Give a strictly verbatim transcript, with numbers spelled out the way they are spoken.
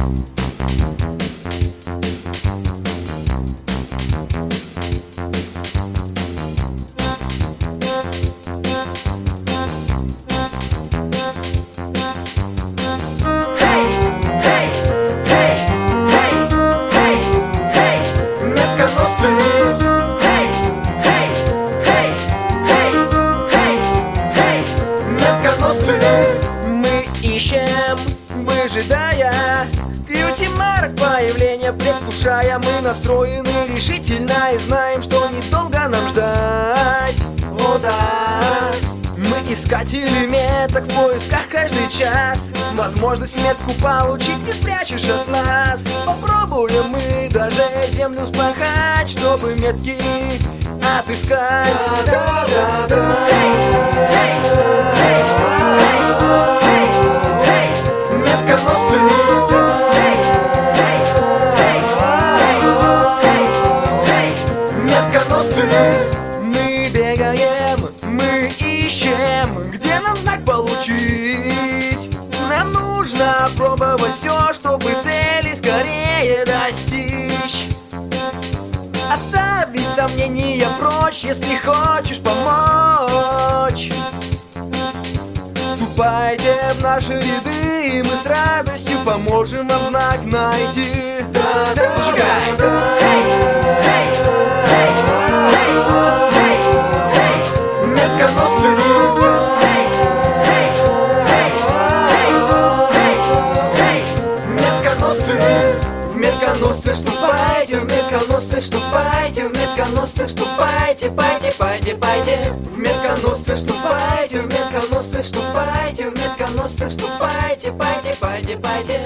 Мы ищем, выжидая кьюти-марк появления предвкушая. Мы настроены решительно и знаем, что недолго нам ждать. О да, мы искатели меток в поисках каждый час. Возможность метку получить не спрячешь от нас. Попробуем мы даже землю спахать, чтобы метки отыскать. Да, да, да. Метконосцы. Метконосцы. Мы бегаем, мы ищем, где нам знак получить. Нам нужно пробовать все, чтобы цели скорее достичь. Отставить сомнения прочь, если хочешь помочь. Вступайте в наши ряды, и мы с радостью поможем вам знак найти. Да-да, зажигай! Метконосцы. Метконосцы. В метконосцы вступайте, в метконосцы вступайте, в метконосцы вступайте, пойте, пойте, пойте. В метконосцы вступайте, в метконосцы вступайте, в метконосцы вступайте, пойте, пойте, пойте.